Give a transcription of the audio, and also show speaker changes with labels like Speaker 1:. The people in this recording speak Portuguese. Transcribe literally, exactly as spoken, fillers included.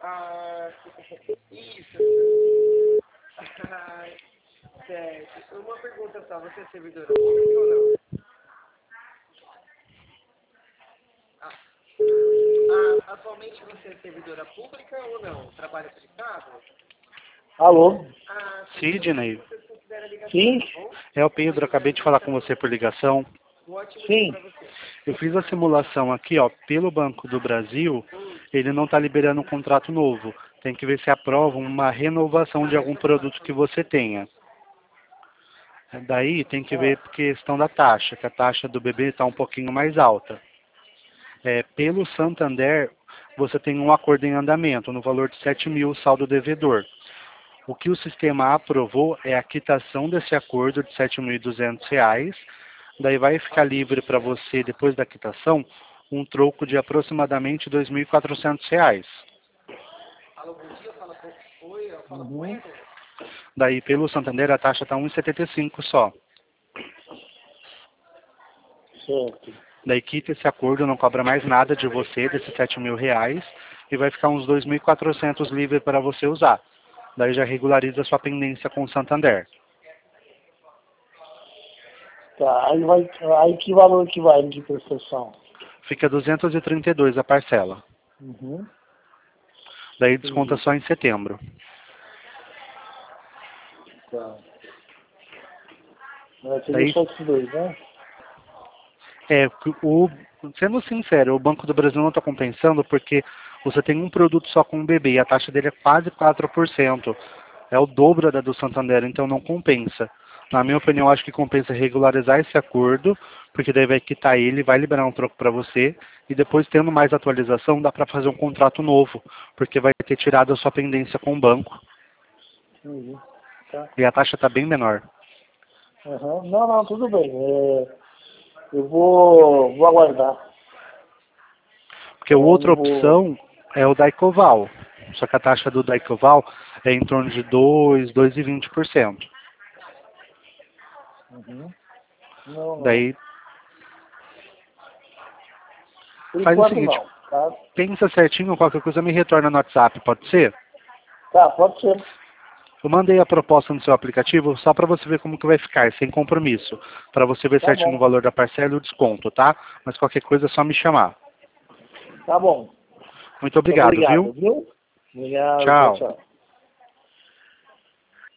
Speaker 1: Ah, isso. Ah, certo. Uma pergunta só, você é servidora pública ou não? Ah, ah, atualmente você é servidora pública ou não? Trabalha para o Estado?
Speaker 2: Alô?
Speaker 1: Ah, sim.
Speaker 3: Sidney,
Speaker 1: Você considera a ligação,
Speaker 2: Sim?
Speaker 1: tá bom?
Speaker 3: é o Pedro, acabei de falar com você por ligação.
Speaker 1: Um ótimo dia
Speaker 2: Sim.
Speaker 1: para você.
Speaker 3: Eu fiz a simulação aqui, ó, pelo Banco do Brasil, ele não está liberando um contrato novo. Tem que ver se aprovam uma renovação de algum produto que você tenha. Daí tem que ver a questão da taxa, que a taxa do bebê está um pouquinho mais alta. É, pelo Santander, você tem um acordo em andamento no valor de sete mil saldo devedor. O que o sistema aprovou é a quitação desse acordo de sete mil e duzentos reais. Daí vai ficar livre para você, depois da quitação, um troco de aproximadamente dois mil e quatrocentos reais.
Speaker 1: Alô, bom dia, fala com... Oi, eu falo com
Speaker 2: Uhum.
Speaker 1: ele?
Speaker 3: Daí, pelo Santander, a taxa está um vírgula setenta e cinco só.
Speaker 2: Certo.
Speaker 3: Daí quita esse acordo, não cobra mais nada de você, desses sete mil reais, e vai ficar uns dois mil e quatrocentos livre para você usar. Daí já regulariza a sua pendência com o Santander.
Speaker 2: Tá, aí vai, aí que valor que vai de prestação?
Speaker 3: Fica duzentos e trinta e dois a parcela.
Speaker 2: Uhum.
Speaker 3: Daí desconta
Speaker 2: Entendi.
Speaker 3: só em setembro.
Speaker 2: Tá. Vai ser
Speaker 3: Daí,
Speaker 2: só esses dois, né?
Speaker 3: é, o, sendo sincero, o Banco do Brasil não está compensando porque você tem um produto só com um bebê e a taxa dele é quase quatro por cento. É o dobro da do Santander, então não compensa. Na minha opinião, acho que compensa regularizar esse acordo, porque daí vai quitar ele, vai liberar um troco para você, e depois, tendo mais atualização, dá para fazer um contrato novo, porque vai ter tirado a sua pendência com o banco.
Speaker 2: Entendi. Tá.
Speaker 3: E a taxa está bem menor.
Speaker 2: Uhum. Não, não, tudo bem. É, eu vou, vou aguardar.
Speaker 3: Porque a
Speaker 2: Então,
Speaker 3: outra
Speaker 2: eu vou...
Speaker 3: opção é o Daicoval. Só que a taxa do Daicoval é em torno de dois, dois vírgula vinte por cento.
Speaker 2: Uhum. Não, não.
Speaker 3: Daí,
Speaker 2: Por
Speaker 3: faz o
Speaker 2: enquanto
Speaker 3: seguinte,
Speaker 2: não, tá?
Speaker 3: pensa certinho, qualquer coisa me retorna no WhatsApp, pode ser?
Speaker 2: Tá, pode ser.
Speaker 3: Eu mandei a proposta no seu aplicativo só para você ver como que vai ficar, sem compromisso. Para você ver
Speaker 2: Tá
Speaker 3: certinho o
Speaker 2: bom.
Speaker 3: valor da parcela e o desconto, tá? Mas qualquer coisa é só me chamar.
Speaker 2: Tá bom.
Speaker 3: Muito
Speaker 2: Muito
Speaker 3: obrigado,
Speaker 2: obrigado,
Speaker 3: viu?
Speaker 2: viu? Obrigado, tchau,
Speaker 3: Tchau.
Speaker 2: tchau.